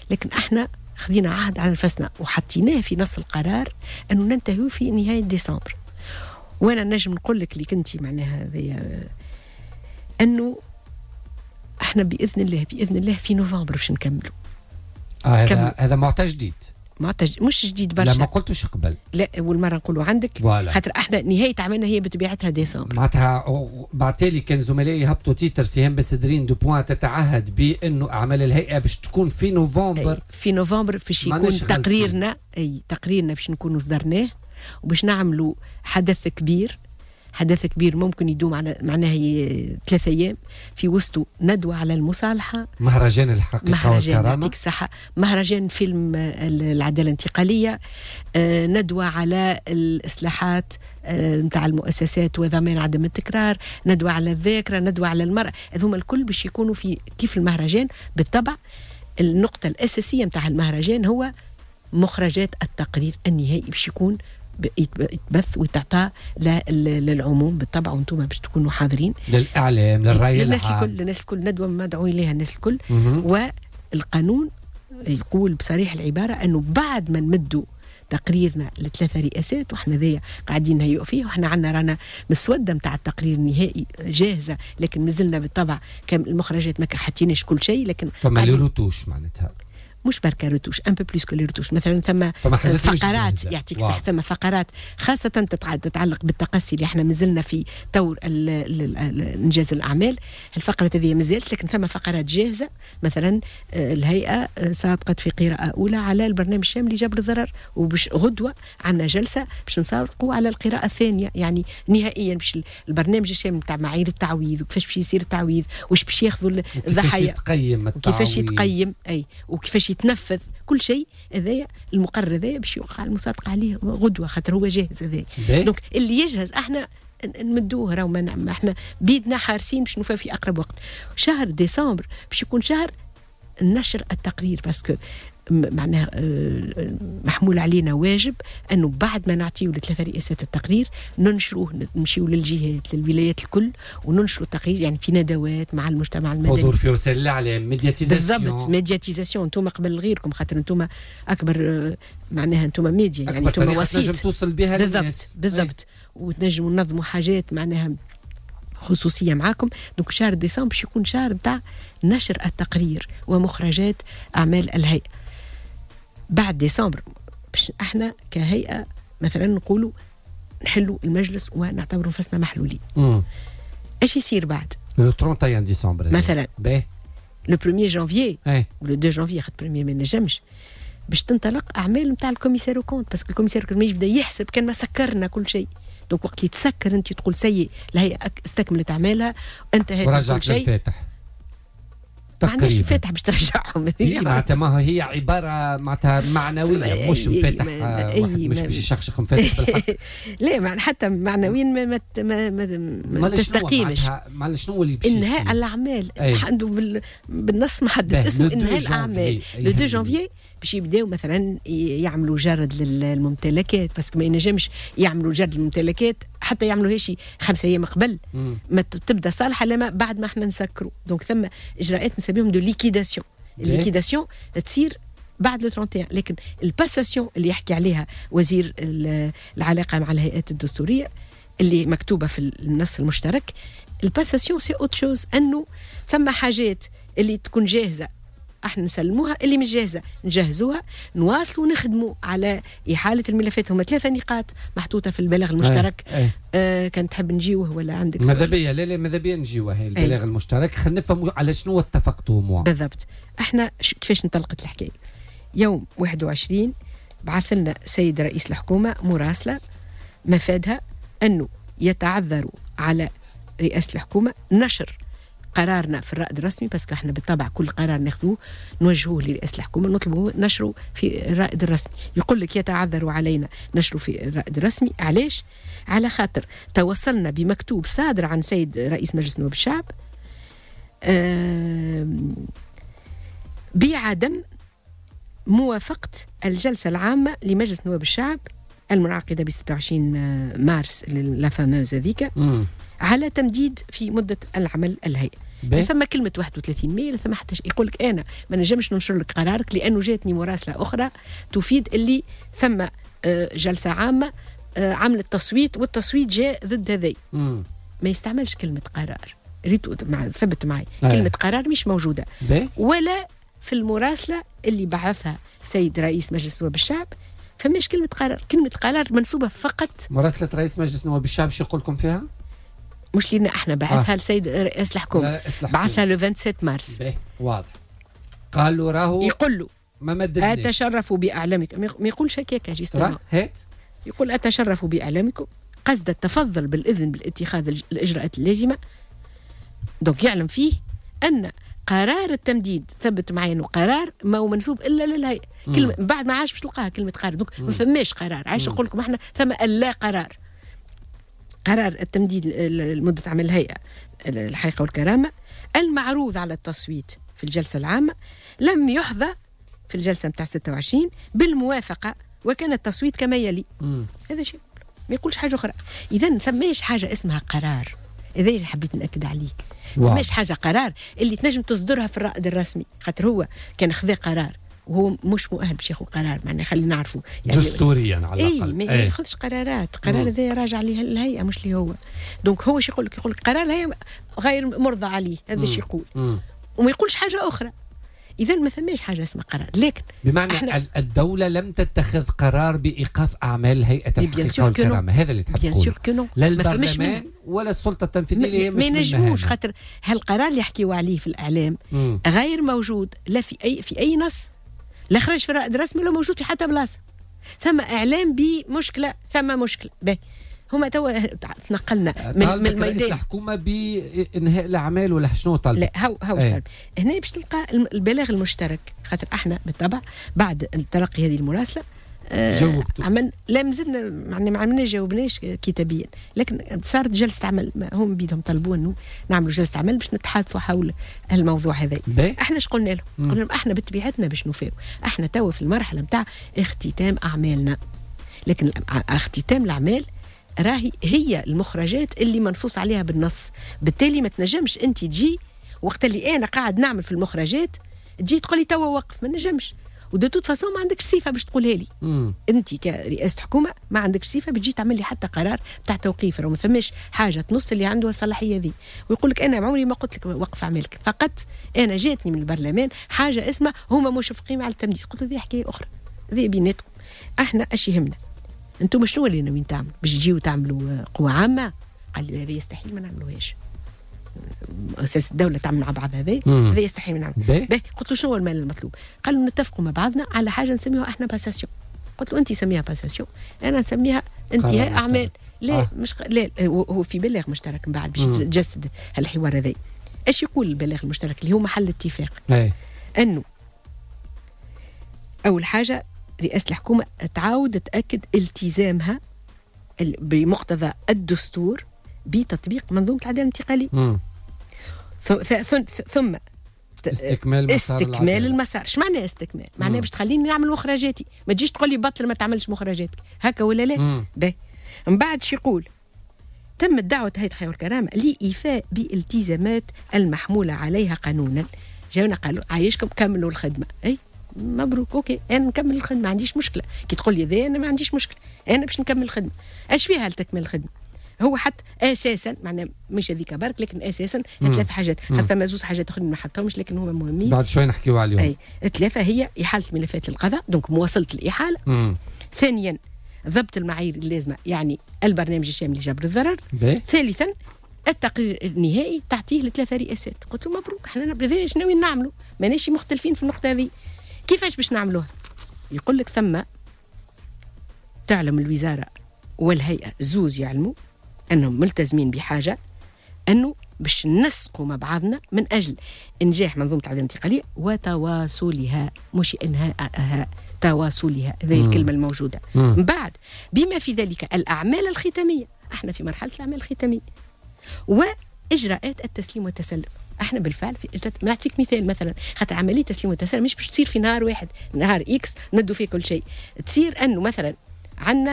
لكن احنا خذينا عهد على نفسنا وحطيناه في نص القرار انه ننتهي في نهايه ديسمبر. وانا نجم نقول لك اللي كنتي معناها هذه انه احنا باذن الله في نوفمبر باش نكملوا. هذا معطى جديد، مش جديد برشا. لا ما قلتوش قبل، لا اول مره نقولوا عندك خاطر احنا نهايه عملنا هي بطبيعتها ديسمبر. معناتها بعتالي كان زملائي هبطوا تيتر سهام بسدرين دو بوان تتعهد بانه اعمال الهيئه باش تكون في نوفمبر. في نوفمبر باش يكون تقريرنا باش نكونوا صدرناه وباش نعملوا حدث كبير ممكن يدوم على معناها 3 أيام، في وسطه ندوة على المصالحة، مهرجان الحقيقة والكرامة، يعطيك الصحة، مهرجان فيلم العدالة الانتقالية، ندوة على الإصلاحات متاع المؤسسات وضمان عدم التكرار، ندوة على الذاكرة، ندوة على المرأة. هذوما الكل باش يكونوا في كيف المهرجان. بالطبع النقطة الأساسية متاع المهرجان هو مخرجات التقرير النهائي باش يكون يتبث ويتعطى للعموم بالطبع، وانتم باش تكونوا حاضرين، للإعلام، للرأي العام، للناس الكل ندوة مدعو إليها الناس الكل. والقانون يقول بصريح العبارة أنه بعد ما نمدوا تقريرنا ل3 رئاسات وإحنا ذي قاعدين نهيئوا فيه، وإحنا عنا رانا مسودة متاع التقرير النهائي جاهزة، لكن مازلنا بالطبع المخرجات ما حطيناش كل شيء، لكن فما لي روتوش معناتها مش بركة روتوش، ان بو بلوس كو لي روتوش. مثلا ثم فقرات يعطيك صح، ثم فقرات خاصة تتعلق بالتقصي اللي احنا مازلنا في طور انجاز الاعمال. الفقرة هذه مازالت، لكن ثم فقرات جاهزة. مثلا الهيئة صادقت في قراءة اولى على البرنامج الشامل لجبر الضرر، وبش غدوة عندنا جلسة باش نصادقوا على القراءة الثانية، يعني نهائيا باش البرنامج الشامل تاع معايير التعويض وكيفاش باش يصير التعويض، وش باش ياخذوا الضحايا، وكيفاش يتقيم وكيفاش يتنفذ كل شيء. هذايا المقرر هذايا باش يوقع المصادقه عليه غدوه، خاطر هو جاهز هذايا. دونك اللي يجهز احنا نمدوه، راهو ما احنا بيدنا حارسين باش نوفى في اقرب وقت. شهر ديسمبر باش يكون شهر نشر التقرير، باسكو معناها محمول علينا واجب انه بعد ما نعطيو ل3 رئاسات التقرير ننشروه، نمشيو للجهات للولايات الكل وننشروا التقرير، يعني في ندوات مع المجتمع المدني، حضور في وسائل الاعلام، ميدياتيزاسيون. بالضبط، ميدياتيزاسيون. انتم قبل غيركم خاطر انتم اكبر معناها انتم ميديا، يعني انتم وسيط تنجم توصل بها للناس. بالضبط وتنجموا ننظموا حاجات معناها خصوصية معاكم. دونك شهر ديسمبر باش يكون شهر بتاع نشر التقرير ومخرجات أعمال الهيئة. بعد ديسمبر باش احنا كهيئة مثلا نقولوا نحلوا المجلس ونعتبروا نفسنا محلولين. ايش يصير بعد؟ لو 31 ديسمبر مثلا لو 1 جانفيي ولا 2 جانفيي، خاطر 1 ما نجمش، باش تنطلق اعمال نتاع الكوميسار كونت، باسكو الكوميسار كونت يبدا يحسب كان ما سكرنا كل شيء. دونك وقت اللي تسكر انت تقول سيء الهيئة استكملت اعمالها، انتهت كل شيء، ما عندناش فاتح باش ترجعهم. معناتها ما هي عباره معناتها معنويه، مش مفاتح واحد مش باش يشخشخ مفاتح بالحق. لا معنى حتى معنويا ما تستقيمش. معلش شنو اللي باش انهاء الاعمال عنده بالنص محدد اسمه انهاء الاعمال. لو 2 جانفيي باش يبداو مثلا يعملوا جرد للممتلكات، باسكو ما ينجمش يعملوا جرد للممتلكات حتى يعملوا هاشي 5 أيام قبل ما تبدا صالحه لما بعد ما احنا نسكروا. دونك ثم اجراءات نسميهم دو ليكيداسيون. الليكيداسيون تصير بعد لو 31، لكن الباساسيون اللي يحكي عليها وزير العلاقه مع الهيئات الدستوريه اللي مكتوبه في النص المشترك، الباساسيون سي اوت شوز، انه ثم حاجات اللي تكون جاهزه احنا نسلموها، اللي مش جاهزه نجهزوها، نواصلوا نخدموا على احاله الملفات. هما 3 نقاط محطوطه في البلاغ المشترك. كان تحب نجيوه ولا عندك ماذا بيا؟ لا ماذا بيا نجيوه. هي البلاغ المشترك خلينا نفهموا على شنو اتفقتوا. بالضبط. احنا كيفاش انطلقت الحكايه؟ يوم 21 بعث لنا سيد رئيس الحكومه مراسله مفادها انه يتعذروا على رئاسه الحكومه نشر قرارنا في الرائد الرسمي، باسكو احنا بالطبع كل قرار ناخذوه نوجهوه لرئاسة الحكومة نطلبوا نشره في الرائد الرسمي. يقول لك يتعذروا علينا نشره في الرائد الرسمي. علاش؟ على خاطر توصلنا بمكتوب صادر عن سيد رئيس مجلس نواب الشعب بعدم موافقة الجلسة العامة لمجلس نواب الشعب المنعقدة ب 26 مارس لا فاموز هذيك على تمديد في مدة العمل الهيئة. ثم كلمة 31 مايو ثم حتى يقول لك أنا ما نجمش ننشر لك قرارك لأنه جاتني مراسلة أخرى تفيد اللي ثم جلسة عامة عملت تصويت والتصويت جاء ضد هذي. ما يستعملش كلمة قرار. ريتو ثبت معي كلمة قرار مش موجودة ولا في المراسلة اللي بعثها سيد رئيس مجلس نواب الشعب فماش كلمة قرار. كلمة قرار منسوبة فقط. مراسلة رئيس مجلس نواب الشعب شو يقول لكم فيها؟ مش لنا احنا بعثها لسيد رئيس الحكومة بعثها ل 27 مارس. واضح. قالوا راهو يقول له ما مددناش أتشرفوا بإعلامكم. ما يقولش هكاك جيستوما. هات يقول أتشرفوا بإعلامكم قصد التفضل بالإذن بالاتخاذ الإجراءات اللازمة. دونك يعلم فيه أن قرار التمديد ثبت معي أنه قرار ما هو منسوب إلا للهيئة. كلمة بعد ما عاش باش تلقاها كلمة قرار. دونك ما فماش قرار. عايش نقول لكم احنا ثم لا قرار. قرار التمديد لمدة عمل الهيئة الحقيقة والكرامة المعروض على التصويت في الجلسة العامة لم يحظى في الجلسة متاع 26 بالموافقة وكان التصويت كما يلي. هذا شيء ما يقولش حاجة أخرى. إذن ثماش حاجة اسمها قرار. إذا اللي حبيت نأكد عليه ثماش حاجة قرار اللي تنجم تصدرها في الرائد الرسمي خاطر هو كان خذ قرار وهو مش مؤهل باش ياخذ قرار. معناه خلينا نعرفوا يعني دستوريا على الاقل ما ياخذش قرارات. قرار هذا راجع عليه الهيئه مش لي هو. دونك هو شو يقول لك قرار الهيئه غير مرضى عليه. هذا شو يقول وما يقولش حاجه اخرى. اذا ما ثماش حاجه اسمها قرار. لكن بمعنى الدوله لم تتخذ قرار بايقاف اعمال هيئه الحقيقه والكرامه. هذا اللي تحب تقول. لا البرلمان ولا السلطه التنفيذيه ما ينجموش خاطر هالقرار اللي يحكيوا عليه في الاعلام غير موجود لا في اي نص لا خرج في الرائد الرسمي ولا موجود في حتى بلاصه. ثم اعلام بمشكله ثم مشكله باهي. هما توا تنقلنا من الميدان الحكومه بانهاء الاعمال ولا شنو طالب؟ لا هو هنا باش تلقى البلاغ المشترك خاطر احنا بالطبع بعد تلقي هذه المراسله عمل لا مازلنا ما عملناش جاوبناش كتابيا لكن صارت جلسه عمل هم بيدهم طلبوا انه نعملوا جلسه عمل باش نتحدثوا حول الموضوع هذا. احنا ايش قلنا لهم؟ قلنا لهم احنا بطبيعتنا باش نوفاو. احنا توا في المرحله نتاع اختتام اعمالنا لكن اختتام الاعمال راهي هي المخرجات اللي منصوص عليها بالنص. بالتالي ما تنجمش انت تجي وقت اللي انا قاعد نعمل في المخرجات تجي تقول لي توا وقف. ما نجمش ودو توت فاسون ما عندكش صفه باش تقولها لي. انت كرئاسه حكومه ما عندكش صفه بتجي تعمل لي حتى قرار تاع توقيف. وما فماش حاجه تنص اللي عنده الصلاحيه ذي ويقول لك انا عمري ما قلت لك وقف اعمالك. فقط انا جاتني من البرلمان حاجه اسمها هما مشفقين على التمديد. قلت له ذي حكايه اخرى ذي بيناتكم. احنا اش يهمنا انتم شنو اللي ناويين تعملوا باش تجيو تعملوا قوه عامه؟ قال لي هذا يستحيل ما نعملوهاش. اساس الدوله تعمل مع بعض هذا يستحيل ما نعملوه. قلت له شنو هو المال المطلوب؟ قال له نتفقوا مع بعضنا على حاجه نسميها احنا باساسيون. قلت له انت سميها باساسيون انا نسميها انتهاء اعمال. لا مش لا هو في بلاغ مشترك من بعد باش يتجسد الحوار هذا. ايش يقول البلاغ المشترك اللي هو محل اتفاق؟ انه اول حاجه رئاسة الحكومة تعاود تأكد التزامها بمقتضى الدستور بتطبيق منظومة العدالة الانتقالية. ثم استكمال المسار. ايش معنى استكمال؟ معناه باش تخليني نعمل مخرجاتي. ما تجيش تقول لي بطل ما تعملش مخرجاتك هكا ولا لا. ده من بعد شو يقول؟ تمت دعوة هيئة الحياة والكرامة لإيفاء بالالتزامات المحمولة عليها قانونا. جاونا قالوا عايشكم كملوا الخدمة. اي مبروك اوكي انا نكمل الخدمه ما عنديش مشكله. كي تقول لي ذا انا ما عنديش مشكله انا باش نكمل الخدمه. ايش فيها لتكمل الخدمه؟ هو حتى اساسا معناه مش هذيك برك لكن اساسا ثلاث حاجات حتى ما زوز حاجات اخرين ما حطهمش لكن هما مهمين بعد شوي نحكيوا عليهم. اي ثلاثه هي احاله ملفات القضاء دونك مواصله الاحاله. ثانيا ضبط المعايير اللازمه يعني البرنامج الشامل لجبر الضرر. ثالثا التقرير النهائي تعطيه لثلاثه رئاسات. قلت له مبروك احنا ايش ناويين نعملوا؟ ماناش مختلفين في النقطه هذه. كيفاش باش نعملوها؟ يقول لك ثم تعلم الوزارة والهيئة زوز يعلموا أنهم ملتزمين بحاجة أنه باش نسقوا مع بعضنا من أجل إنجاح منظومة العدالة الانتقالية وتواصلها مش إنهائها تواصلها. هذه الكلمة الموجودة. بعد بما في ذلك الأعمال الختامية. احنا في مرحلة الأعمال الختامية وإجراءات التسليم والتسلم. احنا بالفعل نعطيك مثال مثلا خاطر عمليه تسليم وتسليم مش باش تصير في نهار واحد نهار اكس ندوا فيه كل شيء. تصير انه مثلا عندنا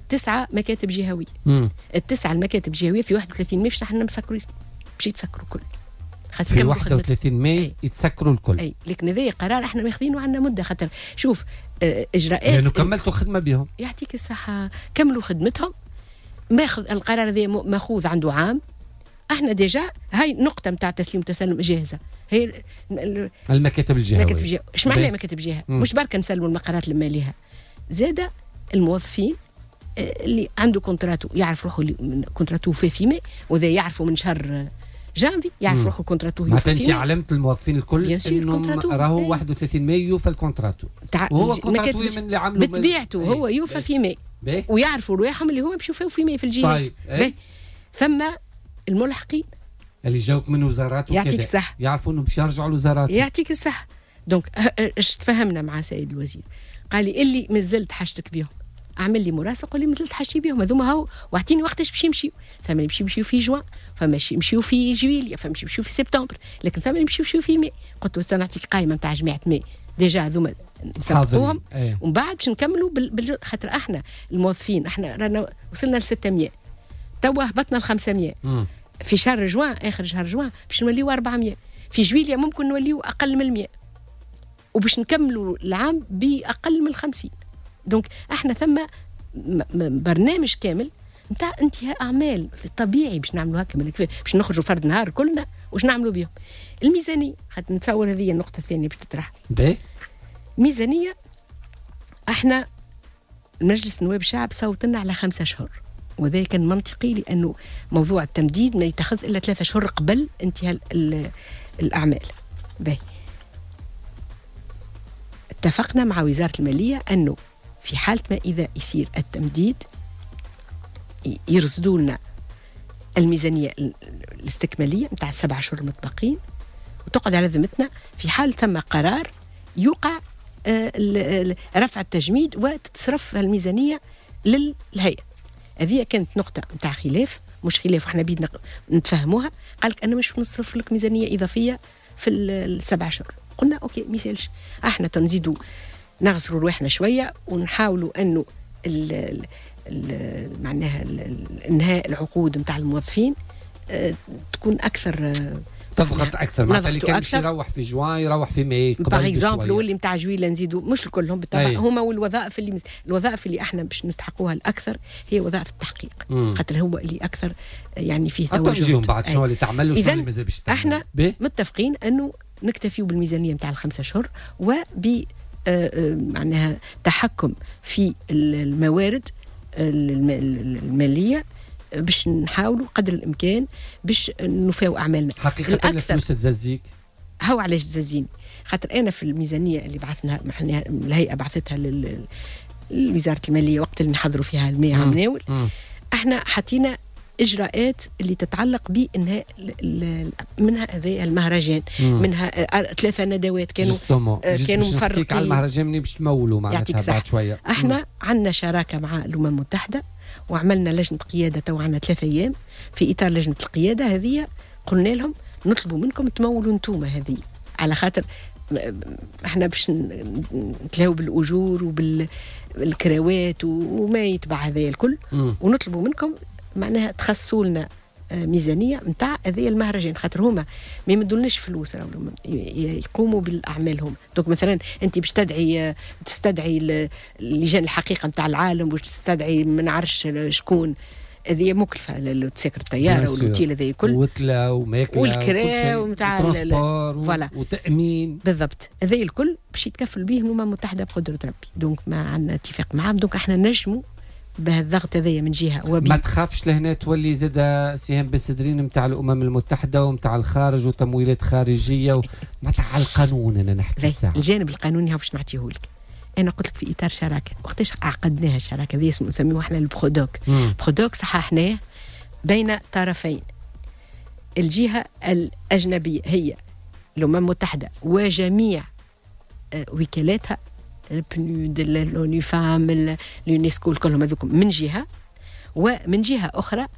9 مكاتب جهويه. التسعه المكاتب الجهويه في 31 ماي باش نحن مسكرين، باش يتسكروا الكل. في 31 ماي يتسكروا الكل. اي لكن هذا قرار احنا ماخذينه عندنا مده، خاطر شوف اجراءات لانه كملتوا خدمه بهم. يعطيك الصحه، كملوا خدمتهم. ماخذ القرار هذا ماخوذ عنده عام. احنا ديجا هاي نقطه نتاع تسليم وتسلم جاهزه، هي المكاتب الجهويه. اش معنى مكاتب جهه؟ مش برك نسلموا المقرات الماليه، زاده الموظفين اللي عنده كونتراتو يعرف روحه كونتراتو في ماي، وذا يعرفوا من شهر جانفي يعرف روحه كونتراتو يوفى في ماي. انت علمت الموظفين الكل انهم راهو 31 ماي يوفى الكونتراتو، وهو كونتراتو من اللي عملوا بطبيعته هو يوفى في ماي، ويعرفوا رواحهم اللي هما باش يوفوا في ماي في الجهات. طيب ثم الملحقين اللي جاوك من وزارات يعطيك الصح، يعرفوا انهم باش يرجعوا لوزارات. يعطيك الصح. دونك اش تفهمنا مع سيد الوزير، قال لي اللي مازلت حاجتك بهم اعمل لي مرافق، واللي مازلت حاجتي بهم هذوما هاو، واعطيني وقتاش باش يمشيو. ثم اللي باش يمشيو في جوان، فما يمشيو في جويليا، فما يمشيو في سبتمبر، لكن ثم اللي يمشيو في ماي. قلت له نعطيك قائمه نتاع جماعه ماي ديجا هذوما نسبقوهم، ومن بعد باش نكملوا خاطر احنا الموظفين احنا رانا وصلنا ل 600، توا هبطنا ل 500. في شهر جوان اخر شهر جوان باش نوليو 400، في جويليا ممكن نوليو اقل من 100، وباش نكملوا العام باقل من 50. دونك احنا ثم برنامج كامل نتاع انتهاء اعمال طبيعي باش نعملوا هكا، باش نخرجوا فرد نهار كلنا واش نعملوا بهم. الميزانيه خاطر نتصور هذه النقطه الثانيه باش تطرح. ميزانيه احنا مجلس نواب الشعب صوت لنا على 5 أشهر، وذا كان منطقي لانه موضوع التمديد ما يتخذ الا 3 أشهر قبل انتهاء الاعمال. باهي اتفقنا مع وزاره الماليه انه في حالة ما إذا يصير التمديد يرصدوا لنا الميزانية الاستكمالية متاع 7 أشهر المتبقين، وتقعد على ذمتنا في حال ثم قرار يوقع رفع التجميد وتتصرف الميزانية للهيئة. هذه كانت نقطة متاع خلاف، مش خلاف وإحنا بيدنا نتفهموها. قالك أنا مش نصرف لك ميزانية إضافية في 7 أشهر. قلنا أوكي ميسالش، احنا تنزيدوا نغسلوا رواحنا شويه ونحاولوا انه معناها انهاء العقود نتاع الموظفين تكون اكثر، تضغط اكثر. معناتها اللي كان يروح في جوان يروح في ماي باغ اكزومبل، واللي نتاع جويله نزيدوا مش كلهم بالطبع هما، والوظائف اللي احنا باش نستحقوها الاكثر هي وظائف التحقيق، خاطر هو اللي اكثر يعني فيه تواجد. نجيهم بعد شنو اللي تعمل وشنو اللي مازال باش تعمل. احنا متفقين انه نكتفيوا بالميزانيه نتاع ال5 أشهر وب معناها تحكم في الموارد الماليه باش نحاولوا قدر الامكان باش نوفيو اعمالنا. حقيقه الفلوس تزازيك هو علاش تزازين؟ خاطر انا في الميزانيه اللي بعثناها الهيئه بعثتها لوزاره الماليه وقت اللي نحضروا فيها الماء عام ناول، احنا حطينا اجراءات اللي تتعلق بانهاء منها هذا المهرجان، منها 3 ندوات كانوا مفرقين على المهرجان منين باش تمولوا معناتها بعد شويه. احنا عندنا شراكه مع الامم المتحده وعملنا لجنه قياده، تو عندنا 3 أيام في اطار لجنه القياده هذه. قلنا لهم نطلبوا منكم تمولوا انتوما هذه، على خاطر احنا باش نتلاهوا بالاجور وبالكراوات وما يتبع هذا الكل، ونطلبوا منكم معناها تخصصوا لنا ميزانيه نتاع هذه المهرجان، خاطر هما ما يمدولناش فلوس يقوموا بالاعمال هم. دونك مثلا انت باش تستدعي لجان الحقيقه نتاع العالم، باش تستدعي ما نعرفش شكون، هذه مكلفه لتسكر الطياره والوتيل هذا الكل، وكله وماكله والكرا ونتاع الترونسبور وتامين بالضبط. هذا الكل باش يتكفل به الامم المتحده بقدره ربي. دونك ما عندنا اتفاق معهم، دونك احنا نجموا بهالضغط هذايا من جهه ما تخافش لهنا تولي زاد سهام بالصدرين نتاع الامم المتحده ونتاع الخارج وتمويلات خارجيه معناتها على القانون. انا نحكي الساعه الجانب القانوني باش نعطيه لك. انا قلت لك في اطار شراكه، وقتاش عقدناها الشراكه هذه نسميوها احنا البرودوك. برودوك صححناه بين طرفين، الجهه الاجنبيه هي الامم المتحده وجميع وكالاتها، البنود، الأونو فام، اليونسكو، كلهم هذوكم من جهة، ومن جهة أخرى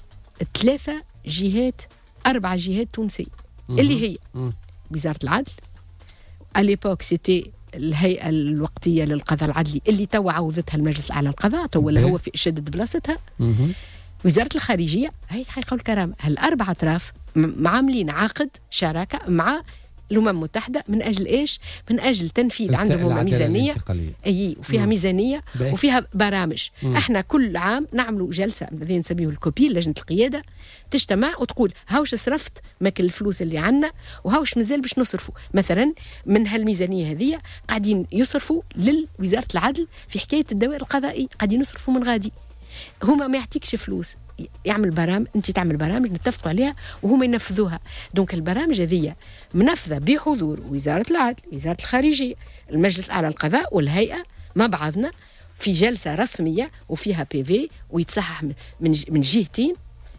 3 جهات 4 جهات تونسية اللي هي وزارة العدل، à l'époque c'était الهيئه الوقتيه للقضاء العدلي اللي توا عوضتها المجلس الاعلى للقضاء، توا هو في شدد بلاصتها. وزاره الخارجيه هي حقيقه الكرامه، هالاربع اطراف عاملين عقد شراكه مع الامم المتحده من اجل ايش؟ من اجل تنفيذ عندهم ميزانيه وفيها ميزانيه وفيها برامج. احنا كل عام نعملوا جلسه الذي نسميه الكوبي لجنه القياده، تجتمع وتقول هاوش صرفت ماكل الفلوس اللي عندنا وهاوش مازال باش نصرفوا. مثلا من هالميزانيه هذه قاعدين يصرفوا لوزاره العدل في حكايه الدوائر القضائي، قاعدين يصرفوا من غادي. هما ما يعطيكش فلوس، يعمل برامج، انت تعمل برامج نتفقوا عليها وهما ينفذوها. دونك البرامج هذه منفذه بحضور وزاره العدل، وزاره الخارجيه، المجلس الاعلى للقضاء والهيئه مع بعضنا في جلسه رسميه وفيها بي ويتصحح من جهتين.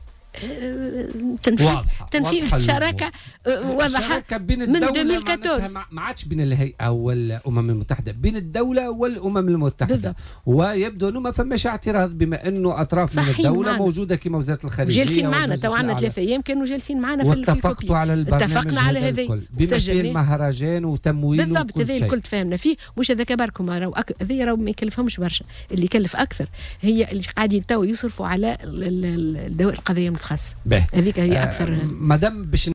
تنفيذ شراكه واضحه بين الدوله ما عادش بين الهيئه والامم المتحده، بين الدوله والامم المتحده بالضبط. ويبدو انه ما فماش اعتراض بما انه اطراف من الدوله معنا. موجوده كما وزاره الخارجيه جالسين معنا، تو عندنا 3 ايام كانوا جالسين معنا في واتفقتوا على البرنامج، اتفقنا على هذا بما فيه المهرجان وتمويل بالضبط. هذا الكل تفاهمنا فيه، مش هذاك بركم هذا راهو ما يكلفهمش برشا. اللي يكلف اكثر هي اللي قاعدين تو يصرفوا على الدوائر القضائيه المتخصصه، هذيك هي اكثر. مادام باش